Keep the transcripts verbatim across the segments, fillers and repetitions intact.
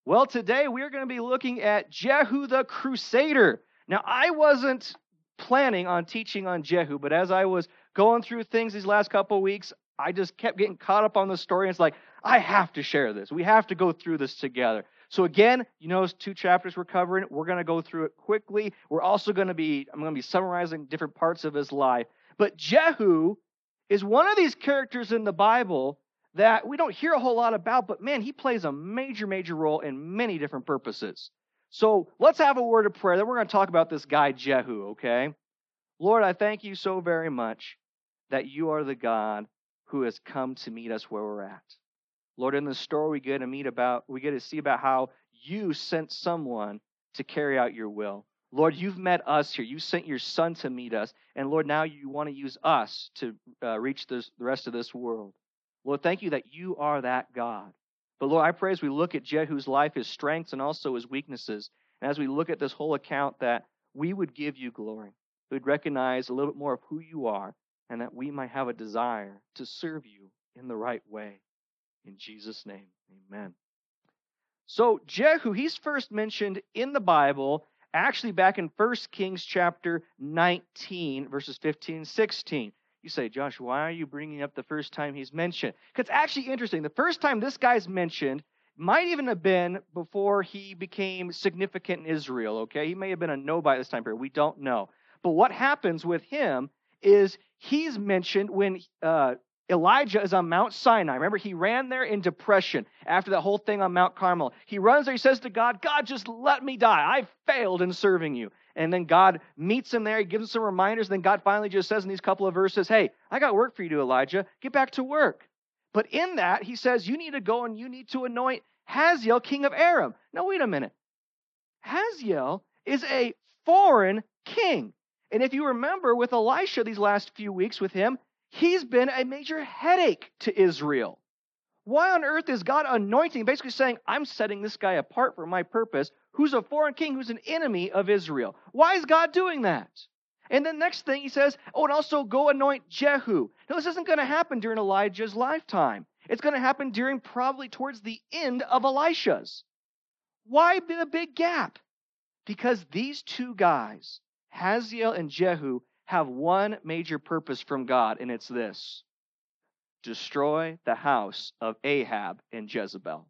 Well, today we're going to be looking at Jehu the Crusader. Now, I wasn't planning on teaching on Jehu, but as I was going through things these last couple of weeks, I just kept getting caught up on the story. And it's like, I have to share this. We have to go through this together. So again, you notice two chapters we're covering. We're going to go through it quickly. We're also going to be, I'm going to be summarizing different parts of his life. But Jehu is one of these characters in the Bible that we don't hear a whole lot about, but man, he plays a major, major role in many different purposes. So let's have a word of prayer. Then we're going to talk about this guy, Jehu, okay? Lord, I thank you so very much that you are the God who has come to meet us where we're at. Lord, in the story we get to meet about, we get to see about how you sent someone to carry out your will. Lord, you've met us here. You sent your son to meet us. And Lord, now you want to use us to uh, reach this, the rest of this world. Lord, thank you that you are that God. But Lord, I pray as we look at Jehu's life, his strengths, and also his weaknesses, and as we look at this whole account, that we would give you glory. We'd recognize a little bit more of who you are, and that we might have a desire to serve you in the right way. In Jesus' name, amen. So Jehu, he's first mentioned in the Bible, actually back in First Kings chapter nineteen, verses fifteen and sixteen. You say, Josh, why are you bringing up the first time he's mentioned? Because it's actually interesting. The first time this guy's mentioned might even have been before he became significant in Israel, okay? He may have been a no by this time period. We don't know. But what happens with him is he's mentioned when uh, Elijah is on Mount Sinai. Remember, he ran there in depression after that whole thing on Mount Carmel. He runs there, he says to God, God, just let me die. I failed in serving you. And then God meets him there. He gives him some reminders. And then God finally just says in these couple of verses, hey, I got work for you to do, Elijah. Get back to work. But in that, he says, you need to go and you need to anoint Hazael, king of Aram. Now, wait a minute. Hazael is a foreign king. And if you remember with Elisha these last few weeks with him, he's been a major headache to Israel. Why on earth is God anointing, basically saying, I'm setting this guy apart for my purpose, who's a foreign king, who's an enemy of Israel? Why is God doing that? And then next thing he says, oh, and also go anoint Jehu. Now, this isn't going to happen during Elijah's lifetime. It's going to happen during probably towards the end of Elisha's. Why the big gap? Because these two guys, Hazael and Jehu, have one major purpose from God, and it's this: destroy the house of Ahab and Jezebel.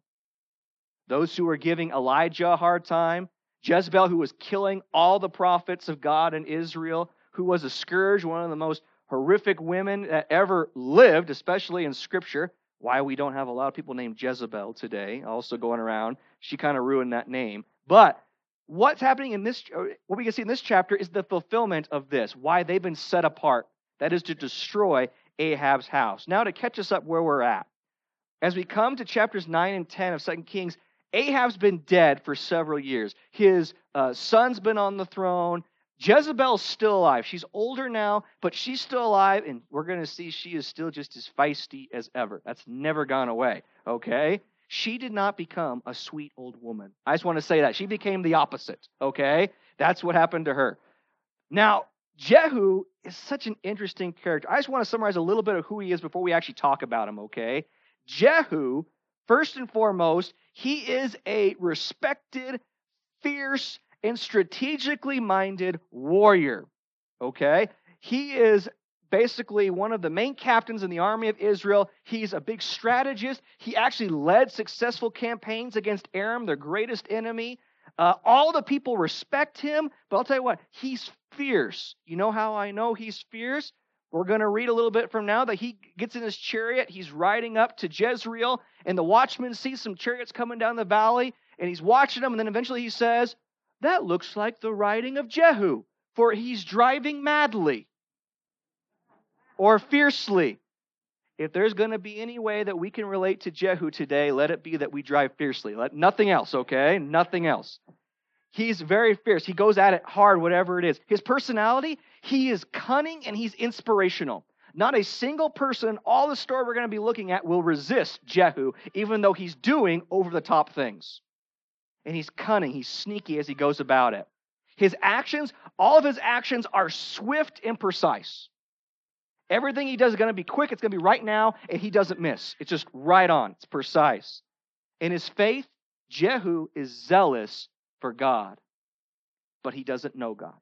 Those who were giving Elijah a hard time, Jezebel, who was killing all the prophets of God in Israel, who was a scourge, one of the most horrific women that ever lived, especially in Scripture. Why we don't have a lot of people named Jezebel today, also going around. She kind of ruined that name. But what's happening in this, what we can see in this chapter is the fulfillment of this, why they've been set apart. That is to destroy Ahab's house. Now to catch us up where we're at. As we come to chapters nine and ten of Second Kings, Ahab's been dead for several years. His uh, son's been on the throne. Jezebel's still alive. She's older now, but she's still alive, and we're going to see she is still just as feisty as ever. That's never gone away, okay? She did not become a sweet old woman. I just want to say that. She became the opposite, okay? That's what happened to her. Now, Jehu is such an interesting character. I just want to summarize a little bit of who he is before we actually talk about him, okay? Jehu, first and foremost, he is a respected, fierce, and strategically minded warrior, okay? He is basically one of the main captains in the army of Israel. He's a big strategist. He actually led successful campaigns against Aram, their greatest enemy. Uh, all the people respect him, but I'll tell you what, he's fierce. You know how I know he's fierce? We're going to read a little bit from now that he gets in his chariot. He's riding up to Jezreel, and the watchman sees some chariots coming down the valley, and he's watching them, and then eventually he says, that looks like the riding of Jehu, for he's driving madly or fiercely. If there's going to be any way that we can relate to Jehu today, let it be that we drive fiercely. Let nothing else, okay? Nothing else. He's very fierce. He goes at it hard, whatever it is. His personality, he is cunning and he's inspirational. Not a single person in all the story we're going to be looking at will resist Jehu, even though he's doing over-the-top things. And he's cunning, he's sneaky as he goes about it. His actions, all of his actions are swift and precise. Everything he does is going to be quick, it's going to be right now, and he doesn't miss. It's just right on, it's precise. In his faith, Jehu is zealous for God, but he doesn't know God.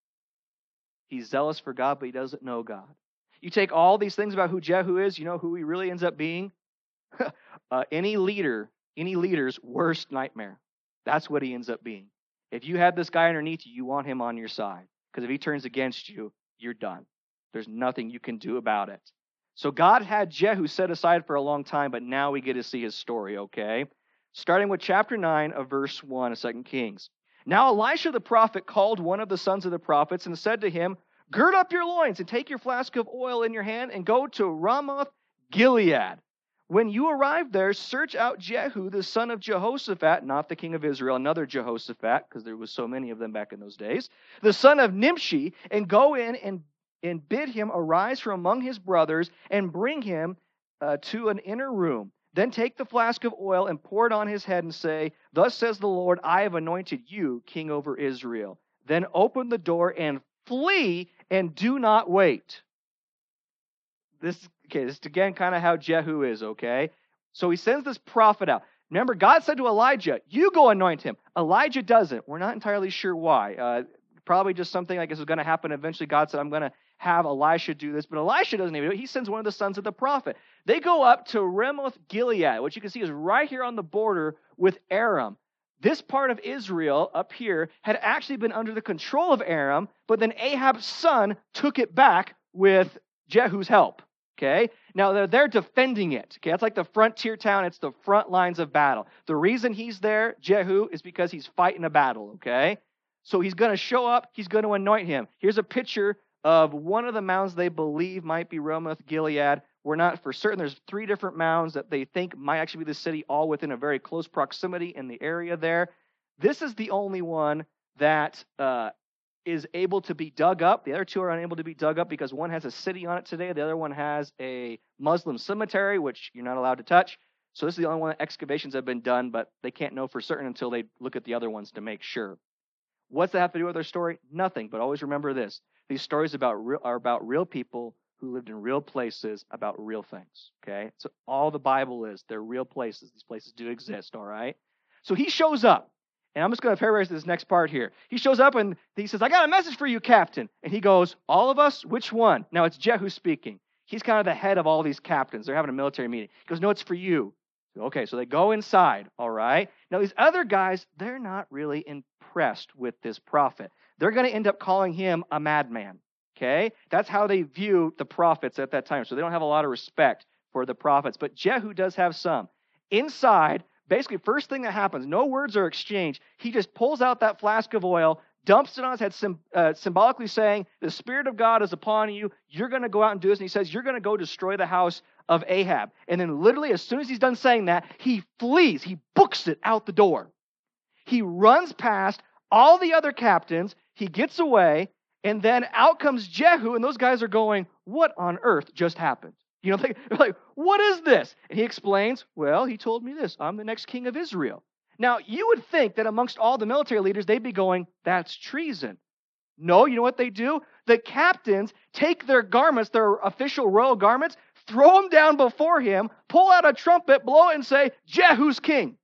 He's zealous for God, but he doesn't know God. You take all these things about who Jehu is, you know who he really ends up being? uh, any leader, any leader's worst nightmare. That's what he ends up being. If you have this guy underneath you, you want him on your side. Because if he turns against you, you're done. There's nothing you can do about it. So God had Jehu set aside for a long time, but now we get to see his story, okay? Starting with chapter nine of verse one of Second Kings. Now Elisha the prophet called one of the sons of the prophets and said to him, gird up your loins and take your flask of oil in your hand and go to Ramoth Gilead. When you arrive there, search out Jehu, the son of Jehoshaphat, not the king of Israel, another Jehoshaphat, because there was so many of them back in those days, the son of Nimshi, and go in and, and bid him arise from among his brothers and bring him uh, to an inner room. Then take the flask of oil and pour it on his head and say, thus says the Lord, I have anointed you king over Israel. Then open the door and flee and do not wait. This, okay, this is again kind of how Jehu is, okay? So he sends this prophet out. Remember, God said to Elijah, you go anoint him. Elijah doesn't. We're not entirely sure why. Uh, probably just something I guess is going to happen. Eventually, God said, I'm going to have Elisha do this. But Elisha doesn't even do it. He sends one of the sons of the prophet. They go up to Ramoth Gilead, which you can see is right here on the border with Aram. This part of Israel up here had actually been under the control of Aram, but then Ahab's son took it back with Jehu's help. Okay, now they're, they're defending it. Okay, that's like the frontier town. It's the front lines of battle. The reason he's there, Jehu, is because he's fighting a battle. Okay, so he's going to show up. He's going to anoint him. Here's a picture of one of the mounds they believe might be Ramoth Gilead. We're not for certain. There's three different mounds that they think might actually be the city, all within a very close proximity in the area there. This is the only one that uh, is able to be dug up. The other two are unable to be dug up because one has a city on it today. The other one has a Muslim cemetery, which you're not allowed to touch. So this is the only one that excavations have been done, but they can't know for certain until they look at the other ones to make sure. What's that have to do with our story? Nothing, but always remember this. These stories about real, are about real people who lived in real places about real things, okay? So all the Bible is, they're real places. These places do exist, all right? So he shows up. And I'm just going to paraphrase this next part here. He shows up and he says, I got a message for you, Captain. And he goes, all of us? Which one? Now, it's Jehu speaking. He's kind of the head of all these captains. They're having a military meeting. He goes, no, it's for you. Okay, so they go inside, all right? Now, these other guys, they're not really impressed with this prophet. They're going to end up calling him a madman, okay? That's how they view the prophets at that time. So they don't have a lot of respect for the prophets. But Jehu does have some. Inside, basically, first thing that happens, no words are exchanged. He just pulls out that flask of oil, dumps it on his head, sim- uh, symbolically saying, the Spirit of God is upon you. You're going to go out and do this. And he says, you're going to go destroy the house of Ahab. And then literally, as soon as he's done saying that, he flees. He books it out the door. He runs past all the other captains. He gets away. And then out comes Jehu. And those guys are going, what on earth just happened? You know, they're like, what is this? And he explains, well, he told me this. I'm the next king of Israel. Now, you would think that amongst all the military leaders, they'd be going, that's treason. No, you know what they do? The captains take their garments, their official royal garments, throw them down before him, pull out a trumpet, blow it, and say, Jehu's king.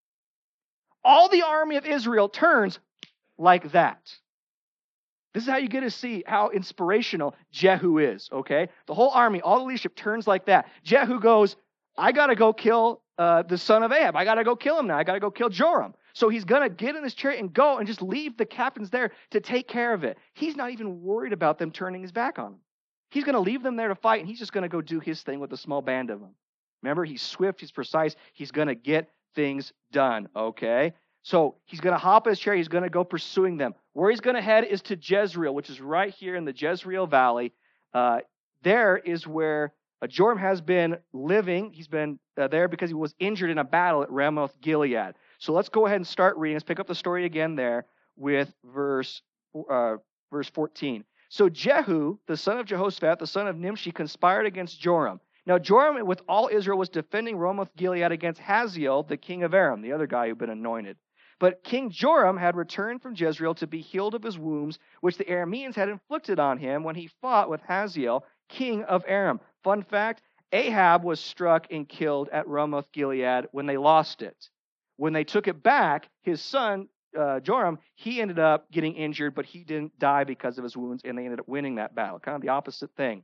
All the army of Israel turns like that. This is how you get to see how inspirational Jehu is, okay? The whole army, all the leadership turns like that. Jehu goes, I got to go kill uh, the son of Ahab. I got to go kill him now. I got to go kill Joram. So he's going to get in his chariot and go and just leave the captains there to take care of it. He's not even worried about them turning his back on him. He's going to leave them there to fight, and he's just going to go do his thing with a small band of them. Remember, he's swift, he's precise, he's going to get things done, okay? So he's going to hop his chariot, he's going to go pursuing them. Where he's going to head is to Jezreel, which is right here in the Jezreel Valley. Uh, there is where uh, Joram has been living. He's been uh, there because he was injured in a battle at Ramoth Gilead. So let's go ahead and start reading. Let's pick up the story again there with verse uh, verse fourteen. So Jehu, the son of Jehoshaphat, the son of Nimshi, conspired against Joram. Now Joram, with all Israel, was defending Ramoth Gilead against Hazael, the king of Aram, the other guy who'd been anointed. But King Joram had returned from Jezreel to be healed of his wounds, which the Arameans had inflicted on him when he fought with Hazael, king of Aram. Fun fact, Ahab was struck and killed at Ramoth Gilead when they lost it. When they took it back, his son, uh, Joram, he ended up getting injured, but he didn't die because of his wounds, and they ended up winning that battle. Kind of the opposite thing.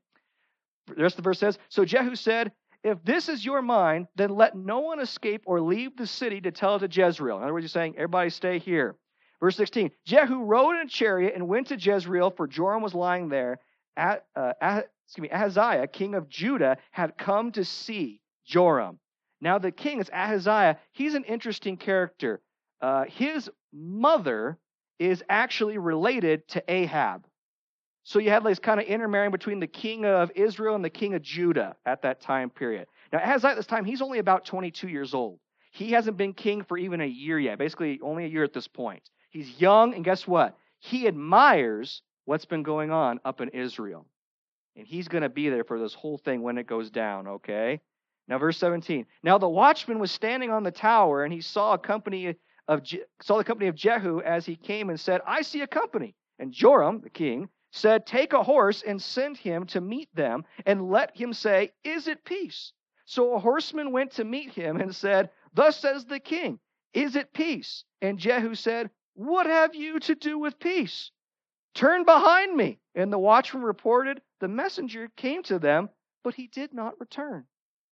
The rest of the verse says, so Jehu said, if this is your mind, then let no one escape or leave the city to tell it to Jezreel. In other words, he's saying, everybody stay here. Verse sixteen, Jehu rode in a chariot and went to Jezreel, for Joram was lying there. At, uh, at, excuse me, Ahaziah, king of Judah, had come to see Joram. Now the king is Ahaziah. He's an interesting character. Uh, his mother is actually related to Ahab. So you had this kind of intermarrying between the king of Israel and the king of Judah at that time period. Now, Ahaziah at this time, he's only about twenty-two years old. He hasn't been king for even a year yet, basically only a year at this point. He's young, and guess what? He admires what's been going on up in Israel. And he's going to be there for this whole thing when it goes down, okay? Now, verse seventeen. Now the watchman was standing on the tower, and he saw a company of Je- saw the company of Jehu as he came and said, I see a company. And Joram, the king, said, take a horse and send him to meet them, and let him say, is it peace? So a horseman went to meet him and said, thus says the king, is it peace? And Jehu said, what have you to do with peace? Turn behind me. And the watchman reported, the messenger came to them, but he did not return.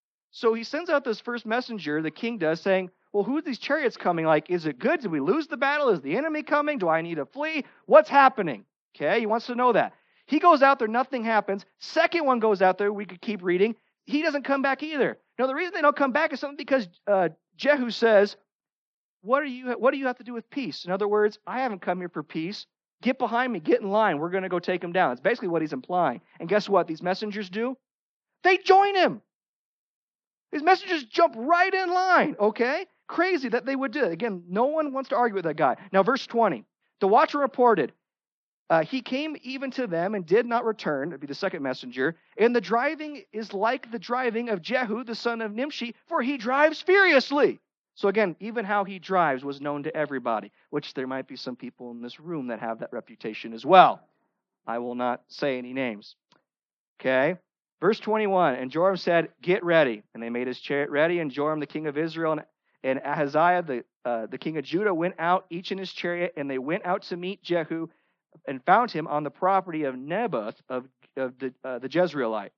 So he sends out this first messenger, the king does, saying, well, who are these chariots coming? Like, is it good? Did we lose the battle? Is the enemy coming? Do I need to flee? What's happening? Okay, he wants to know that. He goes out there, nothing happens. Second one goes out there, we could keep reading. He doesn't come back either. Now, the reason they don't come back is something because uh, Jehu says, what, are you, what do you have to do with peace? In other words, I haven't come here for peace. Get behind me, get in line. We're going to go take him down. It's basically what he's implying. And guess what these messengers do? They join him. These messengers jump right in line, okay? Crazy that they would do it. Again, no one wants to argue with that guy. Now, verse twenty. The watcher reported, Uh, he came even to them and did not return. That'd be the second messenger. And the driving is like the driving of Jehu, the son of Nimshi, for he drives furiously. So again, even how he drives was known to everybody, which there might be some people in this room that have that reputation as well. I will not say any names. Okay. Verse twenty-one, and Joram said, get ready. And they made his chariot ready, and Joram, the king of Israel, and, and Ahaziah, the, uh, the king of Judah, went out, each in his chariot, and they went out to meet Jehu, and found him on the property of Naboth of, of the, uh, the Jezreelite.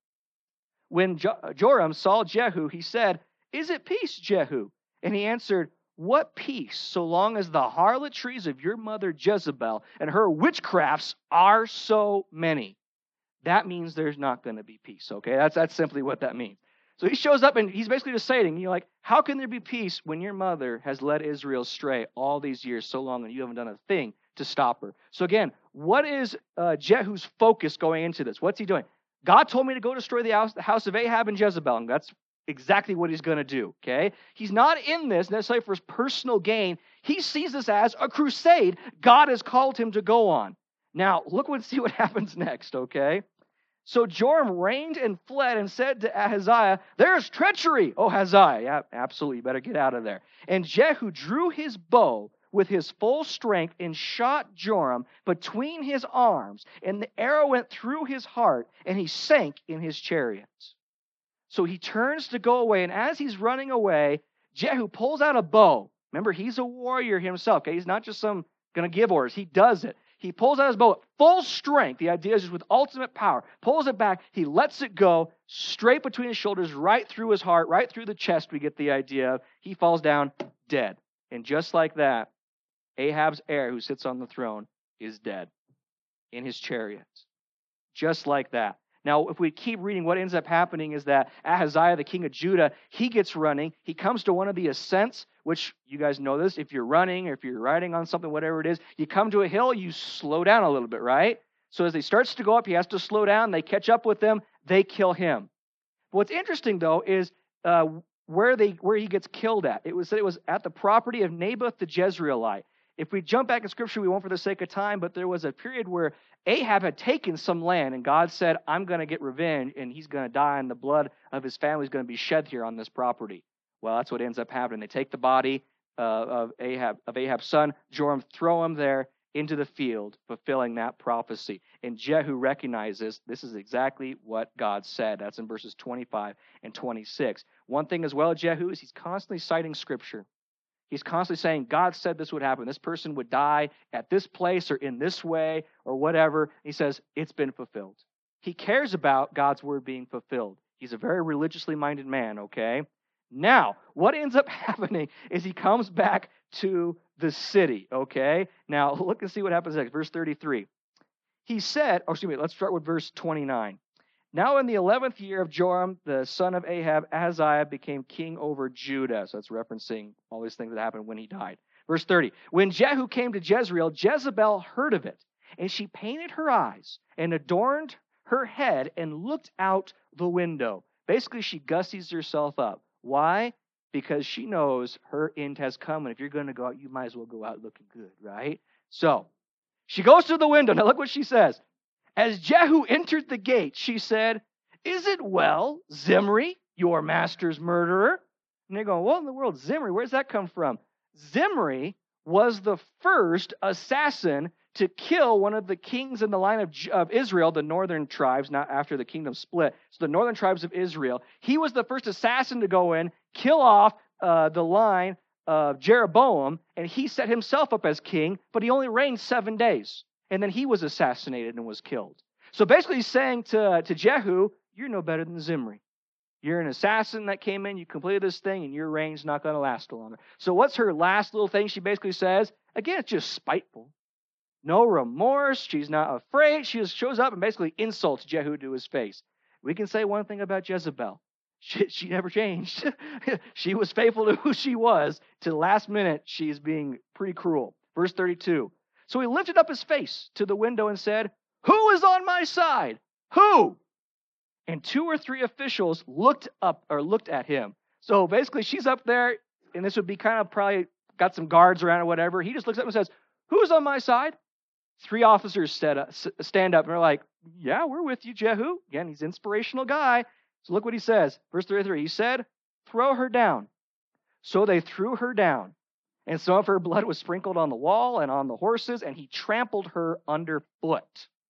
When jo- Joram saw Jehu, he said, is it peace, Jehu? And he answered, what peace, so long as the harlotries of your mother Jezebel and her witchcrafts are so many? That means there's not going to be peace, okay? That's, that's simply what that means. So he shows up, and he's basically just saying, you're like, how can there be peace when your mother has led Israel astray all these years so long and you haven't done a thing to stop her? So again, what is uh, Jehu's focus going into this? What's he doing? God told me to go destroy the house, the house of Ahab and Jezebel, and that's exactly what he's going to do, okay? He's not in this necessarily for his personal gain. He sees this as a crusade God has called him to go on. Now, look and see what happens next, okay? So Joram reigned and fled and said to Ahaziah, there's treachery, oh Ahaziah. Yeah, absolutely, you better get out of there. And Jehu drew his bow with his full strength and shot Joram between his arms, and the arrow went through his heart, and he sank in his chariot. So he turns to go away, and as he's running away, Jehu pulls out a bow. Remember, he's a warrior himself, okay? He's not just some going to give orders. He does it. He pulls out his bow at full strength. The idea is just with ultimate power. Pulls it back. He lets it go straight between his shoulders, right through his heart, right through the chest. We get the idea of he falls down dead. And just like that, Ahab's heir, who sits on the throne, is dead in his chariot. Just like that. Now, if we keep reading, what ends up happening is that Ahaziah, the king of Judah, he gets running. He comes to one of the ascents, which you guys know this. If you're running or if you're riding on something, whatever it is, you come to a hill, you slow down a little bit, right? So as he starts to go up, he has to slow down. They catch up with them. They kill him. What's interesting, though, is uh, where they where he gets killed at. It was said it was at the property of Naboth the Jezreelite. If we jump back in Scripture, we won't for the sake of time, but there was a period where Ahab had taken some land, and God said, I'm going to get revenge, and he's going to die, and the blood of his family is going to be shed here on this property. Well, that's what ends up happening. They take the body uh, of Ahab, of Ahab's son, Joram, throw him there into the field, fulfilling that prophecy. And Jehu recognizes this is exactly what God said. That's in verses twenty-five and twenty-six. One thing as well, Jehu, is he's constantly citing Scripture. He's constantly saying, God said this would happen. This person would die at this place or in this way or whatever. He says, it's been fulfilled. He cares about God's word being fulfilled. He's a very religiously minded man, okay? Now, what ends up happening is he comes back to the city, okay? Now, look and see what happens next. Verse thirty-three. He said, oh, excuse me, let's start with verse twenty-nine. Now in the eleventh year of Joram, the son of Ahab, Ahaziah became king over Judah. So that's referencing all these things that happened when he died. Verse thirty. When Jehu came to Jezreel, Jezebel heard of it, and she painted her eyes and adorned her head and looked out the window. Basically, she gussies herself up. Why? Because she knows her end has come, and if you're going to go out, you might as well go out looking good, right? So, she goes to the window. Now look what she says. As Jehu entered the gate, she said, is it well, Zimri, your master's murderer? And they're going, what in the world, Zimri? Where's that come from? Zimri was the first assassin to kill one of the kings in the line of, of Israel, the northern tribes, not after the kingdom split. So the northern tribes of Israel. He was the first assassin to go in, kill off uh, the line of Jeroboam, and he set himself up as king, but he only reigned seven days. And then he was assassinated and was killed. So basically he's saying to, to Jehu, you're no better than Zimri. You're an assassin that came in, you completed this thing, and your reign's not going to last longer. So what's her last little thing she basically says? Again, it's just spiteful. No remorse. She's not afraid. She just shows up and basically insults Jehu to his face. We can say one thing about Jezebel. She, she never changed. She was faithful to who she was. To the last minute, she's being pretty cruel. Verse thirty-two. So he lifted up his face to the window and said, who is on my side? Who? And two or three officials looked up or looked at him. So basically she's up there, and this would be kind of probably got some guards around or whatever. He just looks up and says, who's on my side? Three officers stand up and are like, yeah, we're with you, Jehu. Again, he's an inspirational guy. So look what he says. Verse thirty-three, he said, throw her down. So they threw her down. And some of her blood was sprinkled on the wall and on the horses, and he trampled her underfoot.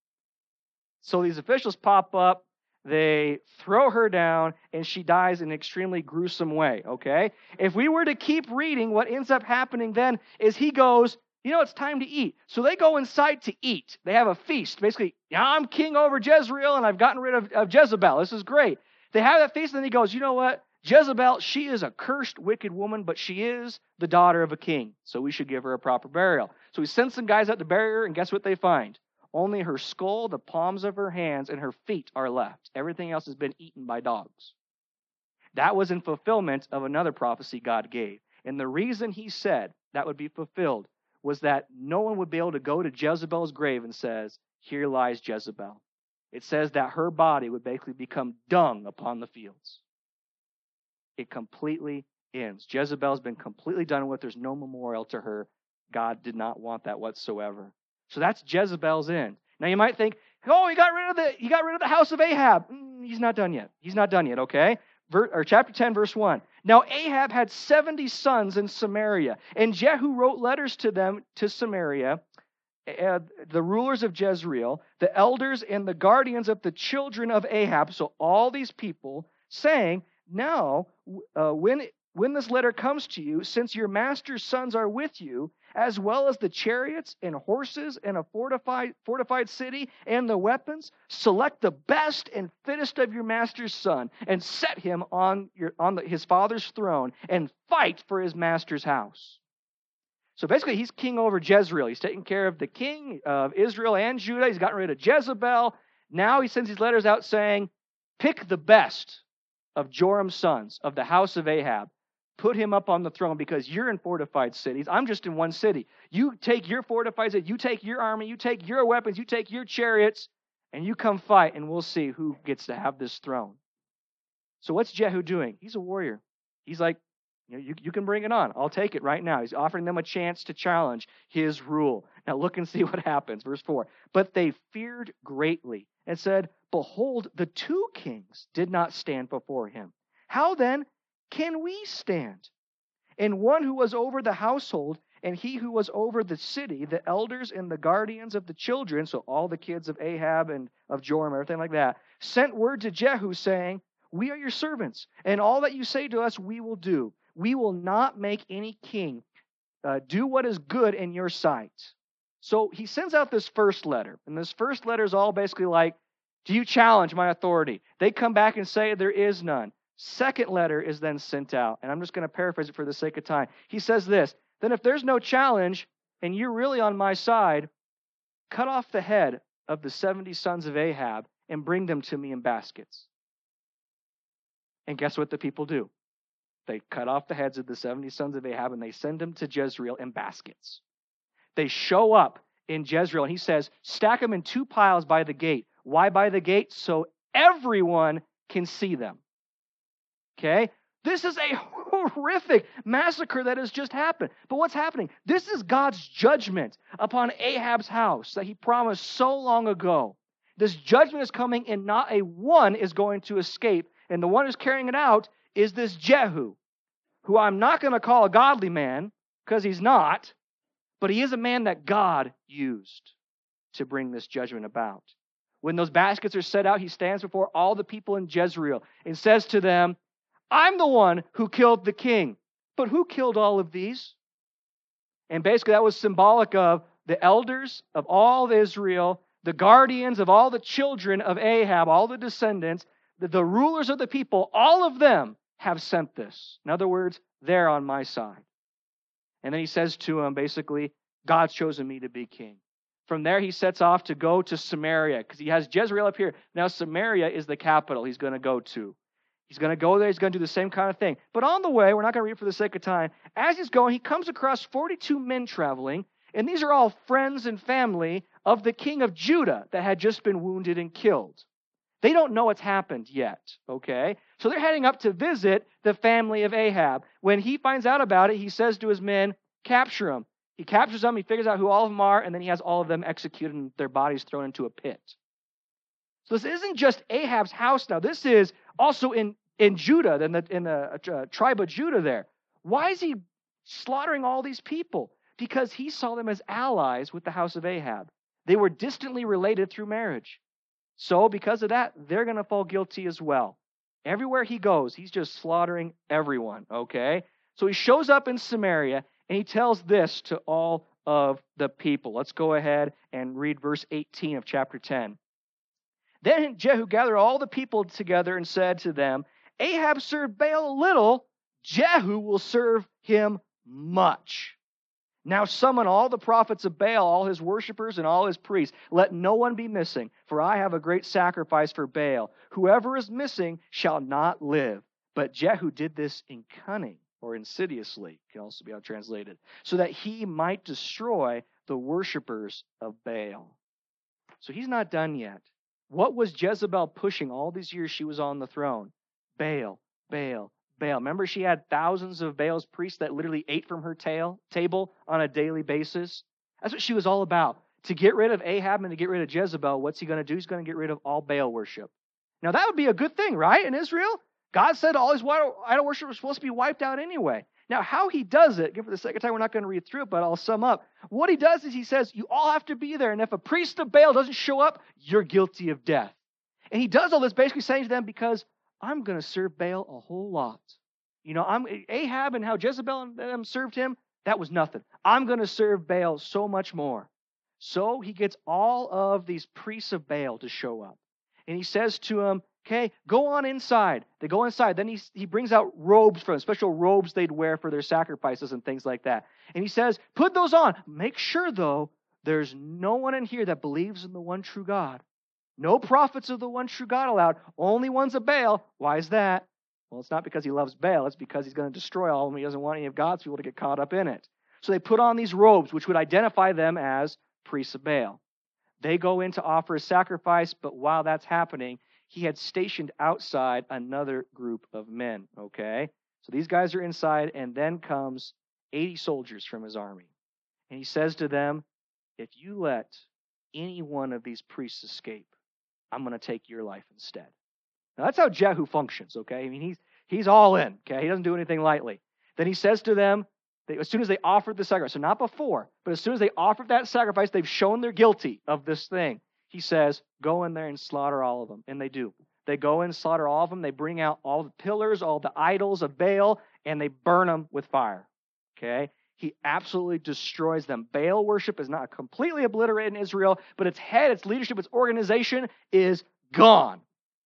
So these officials pop up, they throw her down, and she dies in an extremely gruesome way, okay? If we were to keep reading, what ends up happening then is he goes, you know, it's time to eat. So they go inside to eat. They have a feast. Basically, yeah, I'm king over Jezreel, and I've gotten rid of, of Jezebel. This is great. They have that feast, and then he goes, you know what? Jezebel, she is a cursed, wicked woman, but she is the daughter of a king, so we should give her a proper burial. So he sends some guys out to bury her, and guess what they find? Only her skull, the palms of her hands, and her feet are left. Everything else has been eaten by dogs. That was in fulfillment of another prophecy God gave. And the reason he said that would be fulfilled was that no one would be able to go to Jezebel's grave and says, here lies Jezebel. It says that her body would basically become dung upon the fields. It completely ends. Jezebel's been completely done with. There's no memorial to her. God did not want that whatsoever. So that's Jezebel's end. Now you might think, oh, he got rid of the he got rid of the house of Ahab. Mm, he's not done yet. He's not done yet, okay? Ver, or chapter ten, verse one. Now Ahab had seventy sons in Samaria, and Jehu wrote letters to them to Samaria, uh, the rulers of Jezreel, the elders and the guardians of the children of Ahab, so all these people, saying, now, uh, when, when this letter comes to you, since your master's sons are with you, as well as the chariots and horses and a fortified, fortified city and the weapons, select the best and fittest of your master's son and set him on, your, on the, his father's throne and fight for his master's house. So basically, he's king over Jezreel. He's taking care of the king of Israel and Judah. He's gotten rid of Jezebel. Now he sends these letters out saying, pick the best of Joram's sons, of the house of Ahab. Put him up on the throne because you're in fortified cities. I'm just in one city. You take your fortified city, you take your army, you take your weapons, you take your chariots, and you come fight, and we'll see who gets to have this throne. So what's Jehu doing? He's a warrior. He's like, you know, you, you can bring it on. I'll take it right now. He's offering them a chance to challenge his rule. Now look and see what happens. Verse four. But they feared greatly and said, behold, the two kings did not stand before him. How then can we stand? And one who was over the household and he who was over the city, the elders and the guardians of the children, so all the kids of Ahab and of Joram, everything like that, sent word to Jehu saying, we are your servants, and all that you say to us we will do. We will not make any king uh, do what is good in your sight. So he sends out this first letter, and this first letter is all basically like, do you challenge my authority? They come back and say there is none. Second letter is then sent out, and I'm just going to paraphrase it for the sake of time. He says this, then if there's no challenge, and you're really on my side, cut off the head of the seventy sons of Ahab and bring them to me in baskets. And guess what the people do? They cut off the heads of the seventy sons of Ahab, and they send them to Jezreel in baskets. They show up in Jezreel, and he says, stack them in two piles by the gate. Why by the gate? So everyone can see them. Okay? This is a horrific massacre that has just happened. But what's happening? This is God's judgment upon Ahab's house that he promised so long ago. This judgment is coming, and not a one is going to escape. And the one who's carrying it out is this Jehu, who I'm not going to call a godly man, because he's not, but he is a man that God used to bring this judgment about. When those baskets are set out, he stands before all the people in Jezreel and says to them, I'm the one who killed the king. But who killed all of these? And basically that was symbolic of the elders of all of Israel, the guardians of all the children of Ahab, all the descendants, the, the rulers of the people, all of them have sent this. In other words, they're on my side. And then he says to him, basically, God's chosen me to be king. From there, he sets off to go to Samaria, because he has Jezreel up here. Now, Samaria is the capital he's going to go to. He's going to go there. He's going to do the same kind of thing. But on the way, we're not going to read it for the sake of time. As he's going, he comes across forty-two men traveling, and these are all friends and family of the king of Judah that had just been wounded and killed. They don't know what's happened yet, okay? So they're heading up to visit the family of Ahab. When he finds out about it, he says to his men, capture them. He captures them, he figures out who all of them are, and then he has all of them executed and their bodies thrown into a pit. So this isn't just Ahab's house now. This is also in, in Judah, in the, in the uh, tribe of Judah there. Why is he slaughtering all these people? Because he saw them as allies with the house of Ahab. They were distantly related through marriage. So because of that, they're going to fall guilty as well. Everywhere he goes, he's just slaughtering everyone, okay? So he shows up in Samaria, and he tells this to all of the people. Let's go ahead and read verse eighteen of chapter ten. Then Jehu gathered all the people together and said to them, Ahab served Baal a little, Jehu will serve him much. Now summon all the prophets of Baal, all his worshipers and all his priests. Let no one be missing, for I have a great sacrifice for Baal. Whoever is missing shall not live. But Jehu did this in cunning, or insidiously, can also be translated, so that he might destroy the worshipers of Baal. So he's not done yet. What was Jezebel pushing all these years she was on the throne? Baal, Baal, Baal. Remember, she had thousands of Baal's priests that literally ate from her tail, table on a daily basis? That's what she was all about. To get rid of Ahab and to get rid of Jezebel, what's he going to do? He's going to get rid of all Baal worship. Now, that would be a good thing, right, in Israel? God said all his idol worship was supposed to be wiped out anyway. Now, how he does it, again, for the second time, we're not going to read through it, but I'll sum up. What he does is he says, you all have to be there, and if a priest of Baal doesn't show up, you're guilty of death. And he does all this basically saying to them, because I'm going to serve Baal a whole lot. You know, I'm Ahab and how Jezebel and them served him, that was nothing. I'm going to serve Baal so much more. So he gets all of these priests of Baal to show up. And he says to them, okay, go on inside. They go inside. Then he, he brings out robes for them, special robes they'd wear for their sacrifices and things like that. And he says, put those on. Make sure, though, there's no one in here that believes in the one true God. No prophets of the one true God allowed. Only ones of Baal. Why is that? Well, it's not because he loves Baal. It's because he's going to destroy all of them. He doesn't want any of God's people to get caught up in it. So they put on these robes, which would identify them as priests of Baal. They go in to offer a sacrifice, but while that's happening, he had stationed outside another group of men, okay? So these guys are inside, and then comes eighty soldiers from his army. And he says to them, if you let any one of these priests escape, I'm going to take your life instead. Now, that's how Jehu functions, okay? I mean, he's he's all in, okay? He doesn't do anything lightly. Then he says to them, they, as soon as they offered the sacrifice, so not before, but as soon as they offered that sacrifice, they've shown they're guilty of this thing. He says, go in there and slaughter all of them. And they do. They go in, slaughter all of them. They bring out all the pillars, all the idols of Baal, and they burn them with fire. Okay? he absolutely destroys them. Baal worship is not completely obliterated in Israel, but its head, its leadership, its organization is gone.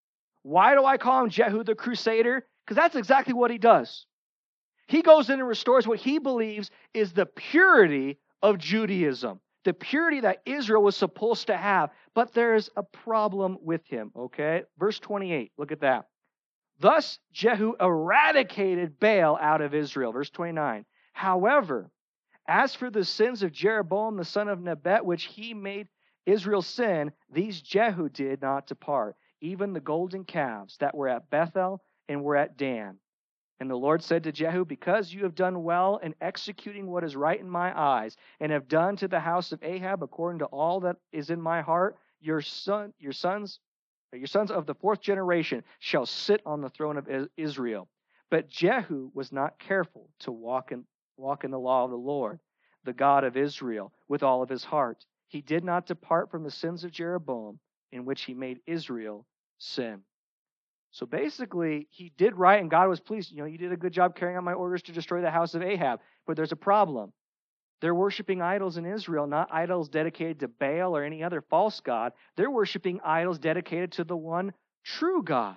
Why do I call him Jehu the Crusader? Because that's exactly what he does. He goes in and restores what he believes is the purity of Judaism, the purity that Israel was supposed to have. But there's a problem with him, okay? Verse twenty-eight, look at that. Thus Jehu eradicated Baal out of Israel. Verse twenty-nine. However, as for the sins of Jeroboam the son of Nebat, which he made Israel sin, these Jehu did not depart, even the golden calves that were at Bethel and were at Dan. And the Lord said to Jehu, because you have done well in executing what is right in my eyes, and have done to the house of Ahab according to all that is in my heart, your son, your sons, your sons of the fourth generation shall sit on the throne of Israel. But Jehu was not careful to walk in walk in the law of the Lord, the God of Israel, with all of his heart. He did not depart from the sins of Jeroboam, in which he made Israel sin. So basically, he did right, and God was pleased. You know, you did a good job carrying out my orders to destroy the house of Ahab. But there's a problem. They're worshiping idols in Israel, not idols dedicated to Baal or any other false god. They're worshiping idols dedicated to the one true God.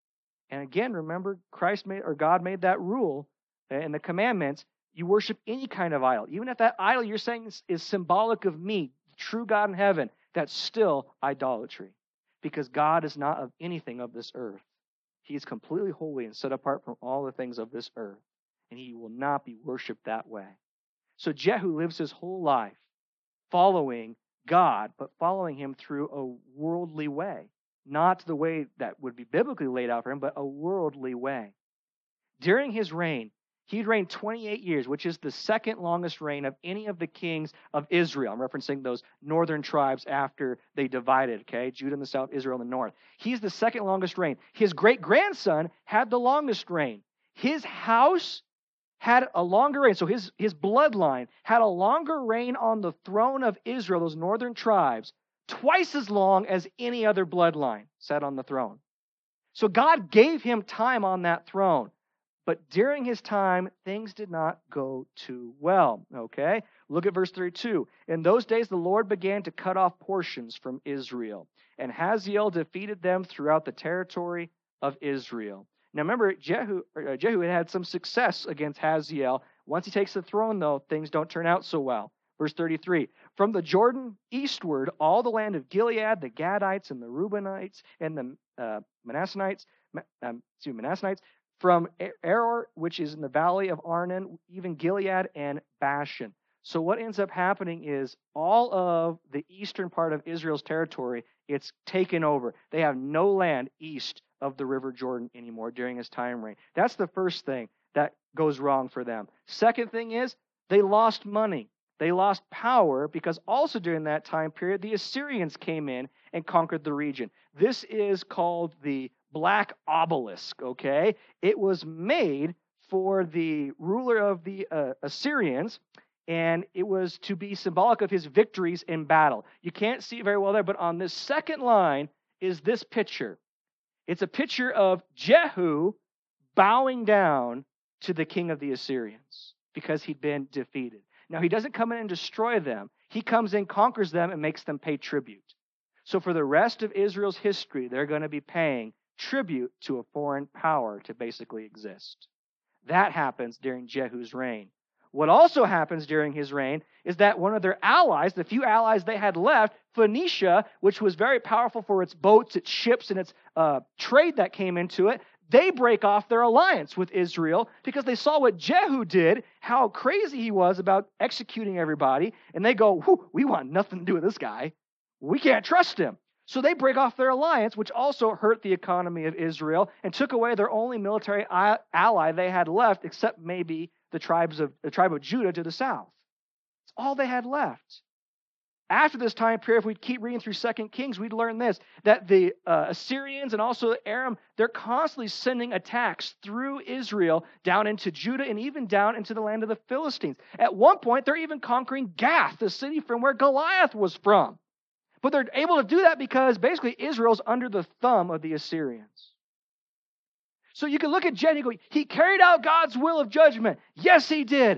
And again, remember, Christ made, or God made that rule in the commandments. You worship any kind of idol. Even if that idol you're saying is, is symbolic of me, the true God in heaven, that's still idolatry. Because God is not of anything of this earth. He is completely holy and set apart from all the things of this earth. And he will not be worshipped that way. So Jehu lives his whole life following God, but following him through a worldly way. Not the way that would be biblically laid out for him, but a worldly way. During his reign, he'd reigned twenty-eight years, which is the second longest reign of any of the kings of Israel. I'm referencing those northern tribes after they divided, okay? Judah in the south, Israel in the north. He's the second longest reign. His great-grandson had the longest reign. His house had a longer reign. So his, his bloodline had a longer reign on the throne of Israel, those northern tribes, twice as long as any other bloodline sat on the throne. So God gave him time on that throne. But during his time, things did not go too well, okay? Look at verse thirty-two. In those days, the Lord began to cut off portions from Israel, and Hazael defeated them throughout the territory of Israel. Now remember, Jehu, uh, Jehu had had some success against Hazael. Once he takes the throne, though, things don't turn out so well. Verse thirty-three, from the Jordan eastward, all the land of Gilead, the Gadites and the Reubenites and the uh, Manassanites, um, excuse me, Manassanites, from Aror, which is in the valley of Arnon, even Gilead and Bashan. So what ends up happening is all of the eastern part of Israel's territory, it's taken over. They have no land east of the River Jordan anymore during his time reign. That's the first thing that goes wrong for them. Second thing is they lost money. They lost power because also during that time period, the Assyrians came in and conquered the region. This is called the Black Obelisk, okay? It was made for the ruler of the uh, Assyrians, and it was to be symbolic of his victories in battle. You can't see it very well there, but on this second line is this picture. It's a picture of Jehu bowing down to the king of the Assyrians because he'd been defeated. Now, he doesn't come in and destroy them. He comes in, conquers them, and makes them pay tribute. So for the rest of Israel's history, they're going to be paying tribute to a foreign power to basically exist. That happens during Jehu's reign. What also happens during his reign is that one of their allies, the few allies they had left, Phoenicia, which was very powerful for its boats, its ships, and its uh, trade that came into it, they break off their alliance with Israel because they saw what Jehu did, how crazy he was about executing everybody, and they go, whew, we want nothing to do with this guy. We can't trust him. So they break off their alliance, which also hurt the economy of Israel and took away their only military ally they had left, except maybe the tribes of the tribe of Judah to the south. It's all they had left. After this time period, if we keep reading through Second Kings, we'd learn this, that the uh, Assyrians and also Aram, they're constantly sending attacks through Israel down into Judah and even down into the land of the Philistines. At one point, they're even conquering Gath, the city from where Goliath was from. But they're able to do that because basically Israel's under the thumb of the Assyrians. So you can look at Jehu and go, he carried out God's will of judgment. Yes, he did.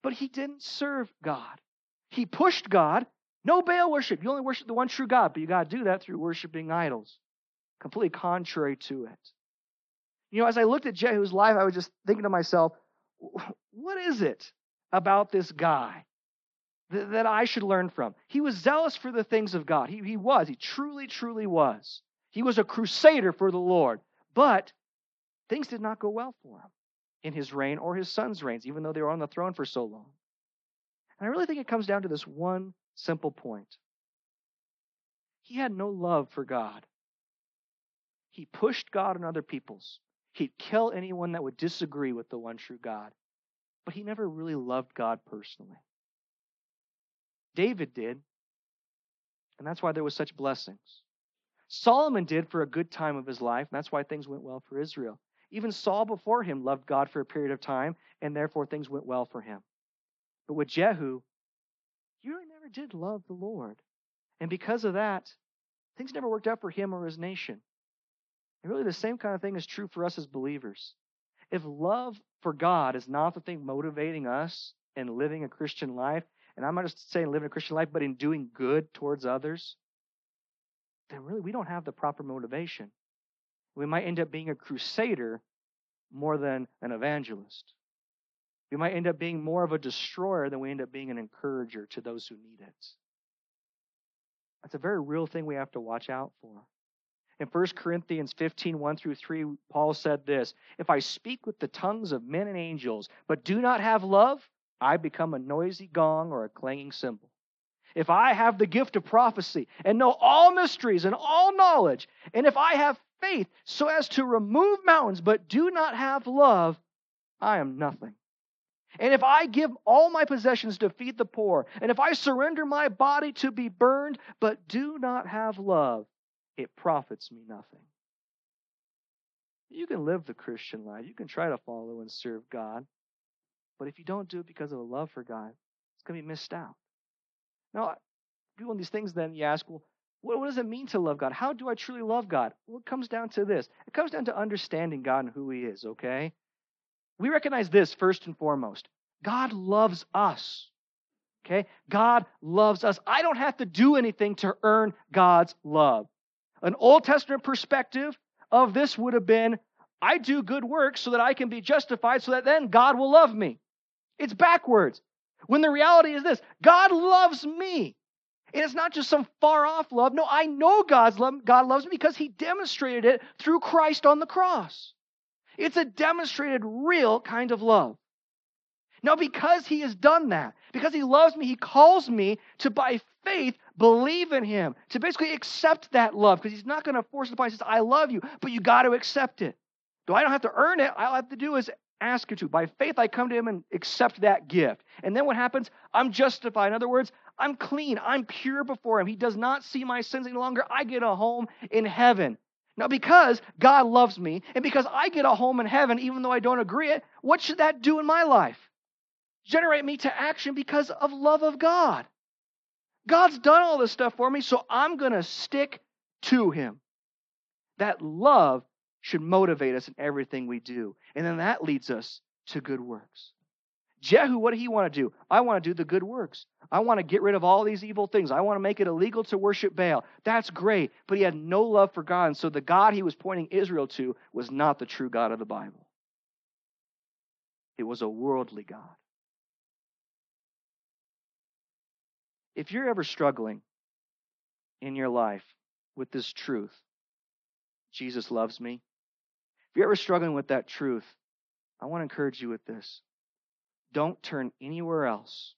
but he didn't serve God. He pushed God. No Baal worship. You only worship the one true God, but you got to do that through worshiping idols. Completely contrary to it. You know, as I looked at Jehu's life, I was just thinking to myself, what is it about this guy th- that I should learn from? He was zealous for the things of God. He, he was. He truly, truly was. He was a crusader for the Lord. But things did not go well for him in his reign or his son's reigns, even though they were on the throne for so long. And I really think it comes down to this one simple point. He had no love for God. He pushed God on other people's. He'd kill anyone that would disagree with the one true God. But he never really loved God personally. David did, and that's why there was such blessings. Solomon did for a good time of his life, and that's why things went well for Israel. Even Saul before him loved God for a period of time, and therefore things went well for him. But with Jehu, he really never did love the Lord. And because of that, things never worked out for him or his nation. And really the same kind of thing is true for us as believers. If love for God is not the thing motivating us in living a Christian life, and I'm not just saying living a Christian life, but in doing good towards others, then really we don't have the proper motivation. We might end up being a crusader more than an evangelist. We might end up being more of a destroyer than we end up being an encourager to those who need it. That's a very real thing we have to watch out for. In First Corinthians fifteen, one through three, Paul said this, "If I speak with the tongues of men and angels, but do not have love, I become a noisy gong or a clanging cymbal. If I have the gift of prophecy and know all mysteries and all knowledge, and if I have faith so as to remove mountains, but do not have love, I am nothing. And if I give all my possessions to feed the poor, and if I surrender my body to be burned, but do not have love, it profits me nothing." You can live the Christian life. You can try to follow and serve God. But if you don't do it because of a love for God, it's going to be missed out. Now, doing these things, then you ask, well, what, what does it mean to love God? How do I truly love God? Well, it comes down to this. It comes down to understanding God and who He is, okay? We recognize this first and foremost. God loves us. Okay? God loves us. I don't have to do anything to earn God's love. An Old Testament perspective of this would have been, I do good works so that I can be justified, so that then God will love me. It's backwards. When the reality is this, God loves me. And it's not just some far-off love. No, I know God's love, God loves me because He demonstrated it through Christ on the cross. It's a demonstrated, real kind of love. Now, because He has done that, because He loves me, He calls me to, by faith, believe in Him, to basically accept that love, because He's not going to force it upon you. He says, I love you, but you got to accept it. Though I don't have to earn it, all I have to do is ask you to. By faith, I come to Him and accept that gift. And then what happens? I'm justified. In other words, I'm clean. I'm pure before Him. He does not see my sins any longer. I get a home in heaven. Now, because God loves me, and because I get a home in heaven, even though I don't agree it, what should that do in my life? Generate me to action because of love of God. God's done all this stuff for me, so I'm going to stick to Him. That love should motivate us in everything we do. And then that leads us to good works. Jehu, what did he want to do? I want to do the good works. I want to get rid of all these evil things. I want to make it illegal to worship Baal. That's great. But he had no love for God. And so the God he was pointing Israel to was not the true God of the Bible. It was a worldly God. If you're ever struggling in your life with this truth, Jesus loves me. If you're ever struggling with that truth, I want to encourage you with this. Don't turn anywhere else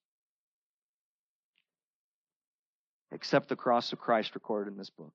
except the cross of Christ recorded in this book.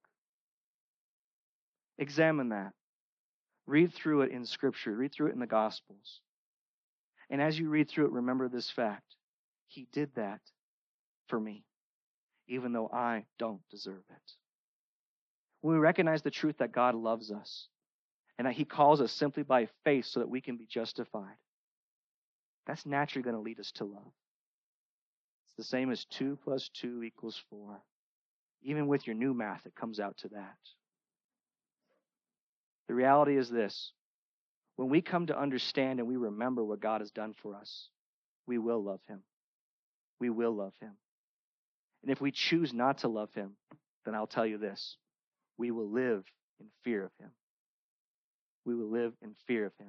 Examine that. Read through it in Scripture. Read through it in the Gospels. And as you read through it, remember this fact. He did that for me, even though I don't deserve it. When we recognize the truth that God loves us and that He calls us simply by faith so that we can be justified, that's naturally going to lead us to love. It's the same as two plus two equals four. Even with your new math, it comes out to that. The reality is this. When we come to understand and we remember what God has done for us, we will love him. We will love him. And if we choose not to love him, then I'll tell you this. We will live in fear of him. We will live in fear of him.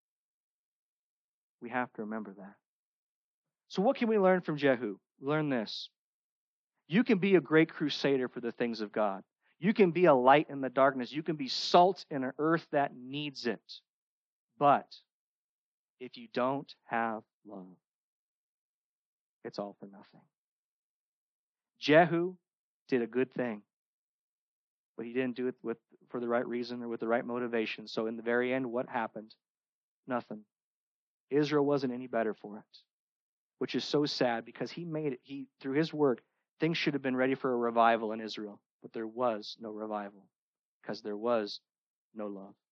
We have to remember that. So what can we learn from Jehu? Learn this. You can be a great crusader for the things of God. You can be a light in the darkness. You can be salt in an earth that needs it. But if you don't have love, it's all for nothing. Jehu did a good thing, but he didn't do it with for the right reason or with the right motivation. So in the very end, what happened? Nothing. Israel wasn't any better for it, which is so sad because he made it. He through his work, things should have been ready for a revival in Israel, but there was no revival because there was no love.